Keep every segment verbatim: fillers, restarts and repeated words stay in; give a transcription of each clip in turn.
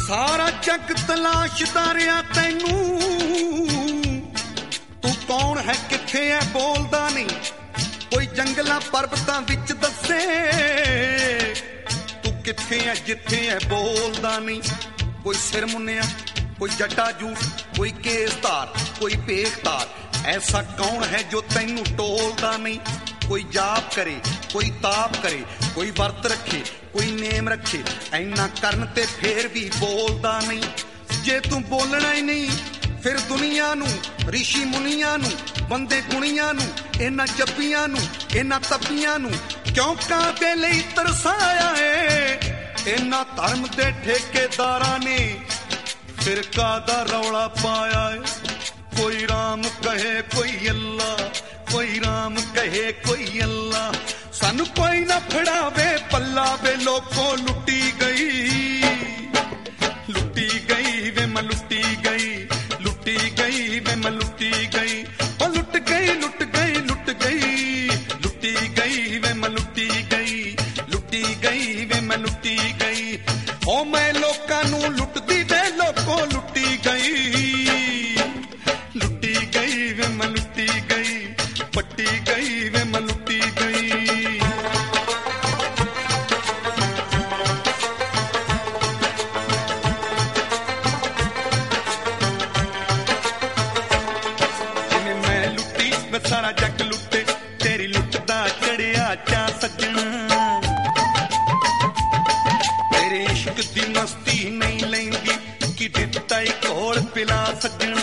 ਸਾਰਾ ਜੱਗ ਤਲਾਸ਼ਦਾ ਰਿਹਾ ਤੈਨੂੰ, ਤੂੰ ਕੌਣ ਹੈ ਕਿੱਥੇ ਹੈ ਬੋਲਦਾ ਨਹੀਂ, ਕੋਈ ਜੰਗਲਾਂ ਪਰਬਤਾਂ ਵਿੱਚ ਦੱਸੇ ਤੂੰ ਕਿੱਥੇ ਹੈ ਜਿੱਥੇ ਹੈ ਬੋਲਦਾ ਨਹੀਂ। ਕੋਈ ਸਿਰ ਮੁੰਨਿਆ, ਕੋਈ ਜੱਟਾ ਜੂਠ, ਕੋਈ ਕੇਸ ਧਾਰ, ਕੋਈ ਭੇਖ ਧਾਰ, ਐਸਾ ਕੌਣ ਹੈ ਜੋ ਤੈਨੂੰ ਟੋਲਦਾ ਨਹੀਂ। ਕੋਈ ਜਾਪ ਕਰੇ, ਕੋਈ ਤਾਪ ਕਰੇ, ਕੋਈ ਵਰਤ ਰੱਖੇ, ਕੋਈ ਨੇਮ ਰੱਖੇ, ਐਨਾ ਕਰਨ ਤੇ ਫੇਰ ਵੀ ਬੋਲਦਾ ਨਹੀਂ। ਜੇ ਤੂੰ ਬੋਲਣਾ ਹੀ ਨਹੀਂ ਫਿਰ ਦੁਨੀਆ ਨੂੰ, ਰਿਸ਼ੀ ਮੁਨੀਆਂ ਨੂੰ, ਬੰਦੇ ਗੁਣੀਆਂ ਨੂੰ, ਇਹਨਾਂ ਜੱਪੀਆਂ ਨੂੰ, ਇਹਨਾਂ ਤਪੀਆਂ ਨੂੰ ਕਿਉਂ ਕਾਹਦੇ ਲਈ ਤਰਸਾਇਆ ਏ। ਇਹਨਾਂ ਧਰਮ ਦੇ ਠੇਕੇਦਾਰਾਂ ਨੇ ਫਿਰਕਾ ਦਾ ਰੌਲਾ ਪਾਇਆ ਏ। ਕੋਈ ਰਾਮ ਕਹੇ ਕੋਈ ਅੱਲਾ, ਕੋਈ ਰਾਮ ਕਹੇ ਕੋਈ ਅੱਲਾ, ਸਾਨੂੰ ਕੋਈ ਨਾ ਫੜਾਵੇ ਪੱਲਾ ਵੇ ਲੋਕੋ ਲੁੱਟੀ ਗਈ, ਲੁੱਟੀ ਗਈ ਵੇ ਮੈਂ ਲੁੱਟੀ ਗਈ, ਲੁੱਟੀ ਗਈ ਵੇ ਮੈਂ ਲੁੱਟੀ ਗਈ, ਉਹ ਲੁੱਟ ਗਈ ਲੁੱਟ ਗਈ ਲੁੱਟ ਗਈ, ਲੁੱਟੀ ਗਈ ਵੇ ਮੈਂ ਲੁੱਟੀ ਗਈ, ਲੁੱਟੀ ਗਈ ਵੇ ਮੈਂ ਲੁੱਟੀ ਗਈ। ਉਹ ਮੈਂ ਲੋਕਾਂ ਨੂੰ ਲੁੱਟਦੀ ਵੇ ਲੋਕੋ ਲੁੱਟੀ ਗਈ, ਲੁੱਟੀ ਗਈ ਵੇ ਮੈਂ ਲੁੱਟੀ ਗਈ, ਪੱਟੀ ਗਈ ਵੇ ਮੈਂ ਲੁੱਟੀ ਗਈ। ਜਿਵੇਂ ਮੈਂ ਲੁੱਟੀ ਮੈਂ ਸਾਰਾ ਜੱਗ ਲੁੱਟੇ, ਤੇਰੀ ਲੁੱਟ ਦਾ ਚੜਿਆ ਚਾ ਸੱਜਣਾ, ਤੇਰੇ ਇਸ਼ਕ ਦੀ ਮਸਤੀ ਨਹੀਂ ਲੈਂਦੀ ਕਿ ਦਿੱਤਾ ਈ ਘੋਲ ਪਿਲਾ ਸੱਜਣਾ।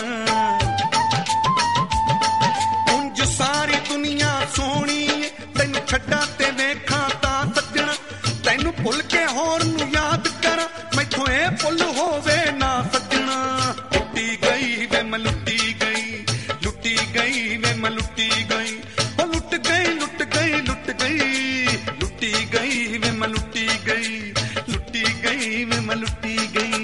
ਉਂਝ ਸਾਰੀ ਦੁਨੀਆ ਸੋਹਣੀ ਤੈਨੂੰ ਛੱਡਾਂ ਤੇ ਵੇਖਾਂ ਤਾਂ ਸੱਜਣਾ, ਤੈਨੂੰ ਭੁੱਲ ਕੇ ਹੋਰ ਨੂੰ ਯਾਦ ਕਰਾਂ ਮੈਥੋਂ ਇਹ ਭੁੱਲ ਹੋਵੇ ਨਾ ਸੱਜਣਾ। ਲੁੱਟੀ ਗਈ ਵੇ ਮੈਂ ਲੁੱਟੀ ਗਈ, ਲੁੱਟੀ ਗਈ ਵੇ ਮੈਂ ਲੁੱਟੀ ਗਈ, ਉਹ ਲੁੱਟ ਗਈ ਲੁੱਟ ਗਈ ਲੁੱਟ ਗਈ, ਲੁੱਟੀ ਗਈ ਵੇ ਮੈਂ ਲੁੱਟੀ ਗਈ, ਲੁੱਟੀ ਗਈ ਵੇ ਮੈਂ ਲੁੱਟੀ ਗਈ।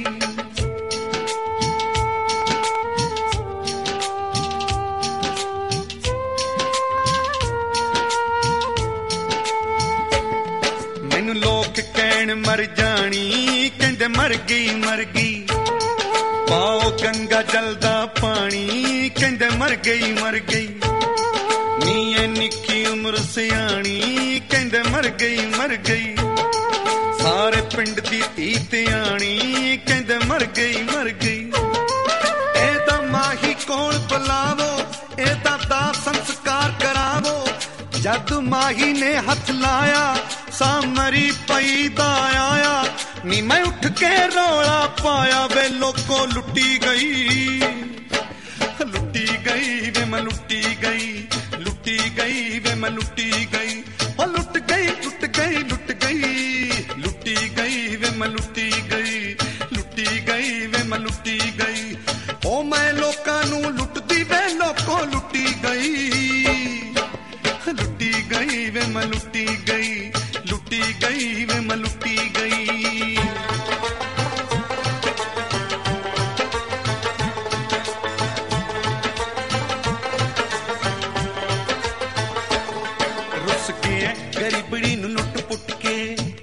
ਮੈਨੂੰ ਲੋਕ ਕਹਿਣ ਮਰ ਜਾਣੀ, ਕਹਿੰਦੇ ਮਰ ਗਈ ਮਰ ਗਈ, ਪਾਓ ਗੰਗਾ ਜਲ ਦਾ ਪਾਣੀ, ਕਹਿੰਦੇ ਮਰ ਗਈ ਮਰ ਗਈ। ਨੀ ਐ ਨਿੱਕੀ ਉਮਰ ਸਿਆਣੀ, ਕਹਿੰਦੇ ਮਰ ਗਈ ਮਰ ਗਈ, ਸਾਰੇ ਪਿੰਡ ਦੀ ਧੀ ਧਿਆਣੀ, ਕਹਿੰਦੇ ਮਰ ਗਈ ਮਰ ਗਈ। ਇਹਦਾ ਮਾਹੀ ਕੋਲ ਬੁਲਾਵੋ, ਇਹਦਾ ਦਾ ਸੰਸਕਾਰ ਕਰਾਵੋ, ਜਦ ਮਾਹੀ ਨੇ ਹੱਥ ਲਾਇਆ ਸਾਮਰੀ ਪਈ ਦਾ ਆਇਆ, ਨੀ ਮੈਂ ਉੱਠ ਕੇ ਰੌਲਾ ਪਾਇਆ ਵੇ ਲੋਕੋ ਲੁੱਟੀ ਗਈ, ਲੁੱਟੀ ਗਈ ਵੇ ਮੈਂ ਲੁੱਟੀ ਗਈ, ਲੁੱਟੀ ਗਈ ਵੇ ਮੈਂ ਲੁੱਟੀ ਗਈ, ਉਹ ਲੁੱਟ ਗਈ ਲੁੱਟ ਗਈ ਲੁੱਟ ਗਈ, ਲੁੱਟੀ ਗਈ ਵੇ ਮੈਂ ਲੁੱਟੀ ਗਈ, ਲੁੱਟੀ ਗਈ ਵੇ ਮੈਂ ਲੁੱਟੀ ਗਈ। ਉਹ ਮੈਂ ਲੋਕਾਂ ਨੂੰ ਲੁੱਟਦੀ ਵੇ ਲੋਕੋ ਲੁੱਟੀ ਗਈ, ਲੁੱਟੀ ਗਈ ਵੇ ਮੈਂ ਲੁੱਟੀ ਗਈ, ਲੁੱਟੀ ਗਈ ਵੇ ਮੈਂ ਲੁੱਟੀ ਗਈ। ਰੁੱਸ ਕੇ ਗਰੀਬੜੀ ਨੂੰ ਲੁੱਟ ਪੁੱਟ ਕੇ,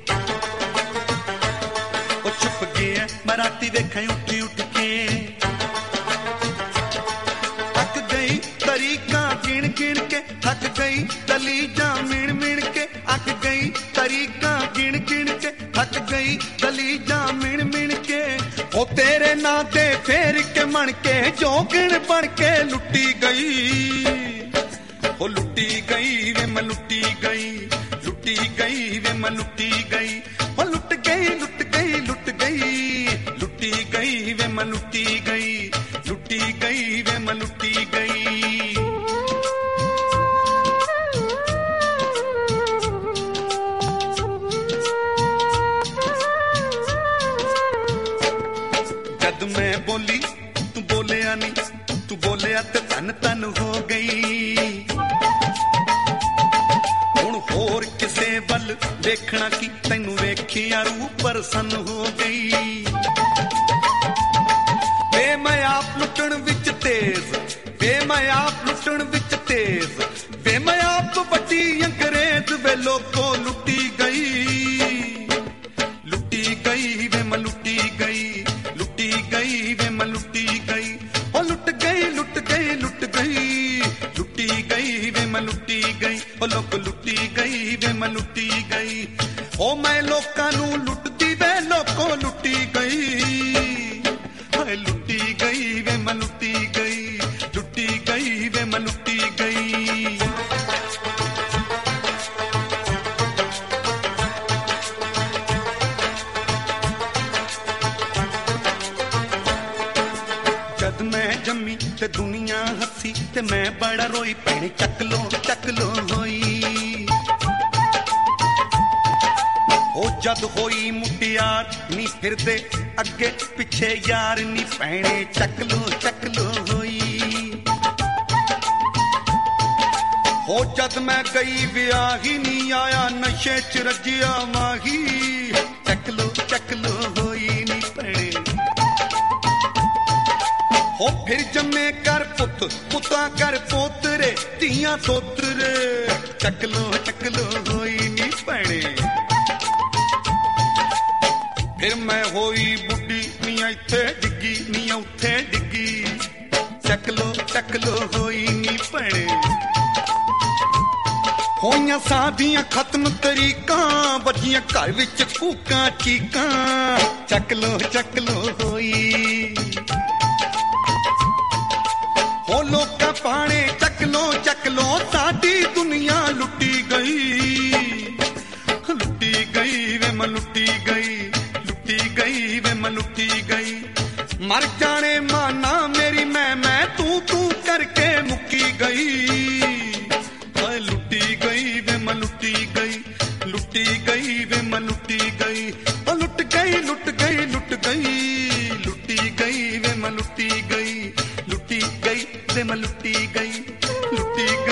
ਉਹ ਛੁਪ ਗਿਆ ਬਰਾਤੀ ਵੇਖਾਂ ਉੱਠੀ ਉੱਠ ਕੇ, ਥੱਕ ਗਈ ਤਰੀਕਾਂ ਗਿਣ ਗਿਣ ਕੇ, ਥੱਕ ਗਈ ਦਲੀਜਾਂ ਮਿਣ ਮਿਣ ਕੇ, ਅੱਕ ਗਈ ਤਰੀਕਾਂ ਗਿਣ ਗਿਣ ਕੇ, ਥੱਕ ਗਈ ਦਲੀਜਾਂ ਮਿਣ ਮਿਣ ਕੇ। ਉਹ ਤੇਰੇ ਨਾਂ ਤੇ ਫੇਰ ਕੇ ਮਣ ਕੇ ਜੋਗਣ ਬਣ ਕੇ ਲੁੱਟੀ ਗਈ, ਉਹ ਲੁੱਟੀ ਗਈ ਵੇ ਮੈਂ ਲੁੱਟੀ ਗਈ, ਲੁੱਟੀ ਗਈ ਵੇ ਮੈਂ ਲੁੱਟੀ ਗਈ, ਉਹ ਲੁੱਟ ਗਈ ਲੁੱਟ ਗਈ ਲੁੱਟ ਗਈ, ਲੁੱਟੀ ਗਈ ਵੇ ਮੈਂ ਲੁੱਟੀ ਗਈ, ਲੁੱਟੀ ਗਈ ਵੇ ਮੈਂ ਲੁੱਟੀ ਗਈ। ਜਦ ਮੈਂ ਬੋਲੀ ਤੂੰ ਬੋਲਿਆ ਨਹੀਂ, ਤੂੰ ਬੋਲਿਆ ਤੇ ਧੰਨ ਧੰਨ ਹੋ ਗਈ। ਹੁਣ ਹੋਰ ਕਿਸੇ ਵੱਲ ਵੇਖਣਾ ਕੀ, ਤੈਨੂੰ ਵੇਖਿਆ ਰੂਹ ਪ੍ਰਸੰਨ ਹੋ ਗਈ। ਵੇ ਮੈਂ ਆਪ ਲੁੱਟਣ ਵਿੱਚ ਤੇਜ਼, ਵੇ ਮੈਂ ਆਪ ਲੁੱਟਣ ਵਿੱਚ ਤੇਜ਼, ਵੇ ਮੈਂ ਆਪ ਵੱਡੀ ਅੰਗਰੇਜ਼ ਵੇ ਲੋਕੋ ਲੁੱਟੀ ਗਈ, ਲੁੱਟੀ ਗਈ ਵੇ ਮੈਂ ਲੁੱਟੀ ਗਈ, ਤੇ ਦੁਨੀਆ ਹੱਸੀ ਤੇ ਮੈਂ ਬੜਾ ਰੋਈ ਭੈਣੇ ਚੱਕ ਲੋ ਚੱਕ ਲੋ ਹੋਈ ਉਹ ਜਦ ਹੋਈ ਮੁਟਿਆਰ ਨੀ ਫਿਰਦੇ ਅੱਗੇ ਪਿੱਛੇ ਯਾਰ ਨੀ ਭੈਣੇ ਚੱਕ ਲੋ ਚੱਕ ਲੋ ਹੋਈ ਹੋ ਜਦ ਮੈਂ ਗਈ ਵਿਆਹੀ ਨੀ ਆਇਆ ਨਸ਼ੇ ਚ ਰੱਜਿਆ ਮਾਹੀ ਚੱਕ ਲੋ ਚੱਕ ਲੋ ਹੋਈ ਨੀ ਭੈਣੇ ਹੋ ਫਿਰ ਜੰਮੇ ਕਰ ਪੁੱਤ ਪੁੱਤਾਂ ਕਰ ਪੋਤਰੇ ਧੀਆਂ ਸੋਤਰੇ ਚੱਕ ਲੋ ਚੱਕ ਲੋ ਹੋਈ ਨੀ ਭੈਣੇ ਫਿਰ ਮੈਂ ਹੋਈ ਬੁੱਢੀ ਨੀ ਇੱਥੇ ਡਿੱਗੀ ਨੀ ਉੱਥੇ ਡਿੱਗੀ ਚੱਕ ਲੋ ਚੱਕ ਲੋ ਹੋਈ ਨੀ ਭੈਣੇ ਹੋਈਆਂ ਸਾਡੀਆਂ ਖਤਮ ਤਰੀਕਾਂ ਬੱਜੀਆਂ ਘਰ ਵਿੱਚ ਕੂਕਾਂ ਚੀਕਾਂ ਚੱਕ ਲੋ ਚੱਕ ਲੋ ਹੋਈ ਹੋ ਲੋਕਾਂ ਪਾਣੇ ਚੱਕ ਲੋ ਚੱਕ ਲੋ ਸਾਡੀ ਦੁਨੀਆ ਲੁੱਟੀ ਗਈ ਲੁੱਟੀ ਗਈ ਵੇ ਮੈਂ ਲੁੱਟੀ ਗਈ ਲੁੱਟੀ ਗਈ ਵੇ ਮੈਂ ਲੁੱਟੀ ਗਈ ਮਰ ਜਾਣੇ ਮਾਨਾ ਮੇਰੀ ਮੈਂ ਮੈਂ ਤੂੰ ਤੂੰ ਕਰਕੇ ਮੁੱਕੀ ਗਈ ਹਾਏ ਲੁੱਟੀ ਗਈ ਵੇ ਮੈਂ ਲੁੱਟੀ ਗਈ ਲੁੱਟੀ ਗਈ ਵੇ ਮੈਂ ਲੁੱਟੀ ਗਈ ਉਹ ਲੁੱਟ ਗਈ ਲੁੱਟ ਗਈ ਲੁੱਟ ਗਈ ਲੁੱਟੀ ਗਈ ਵੇ ਮੈਂ ਲੁੱਟੀ ਗਈ ਲੁੱਟੀ ਗਈ ਵੇ ਮੈਂ ਲੁੱਟੀ ਗਈ ਲੁੱਟੀ ਗਈ